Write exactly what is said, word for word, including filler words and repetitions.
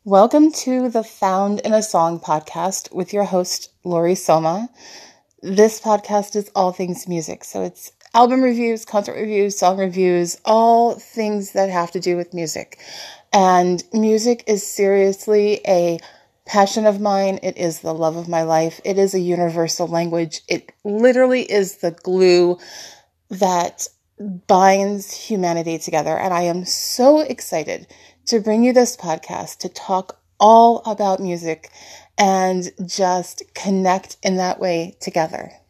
Welcome to the Found in a Song podcast with your host, Lori Soma. This podcast is all things music. So it's album reviews, concert reviews, song reviews, all things that have to do with music. And music is seriously a passion of mine. It is the love of my life. It is a universal language. It literally is the glue that binds humanity together. And I am so excited to bring you this podcast to talk all about music and just connect in that way together.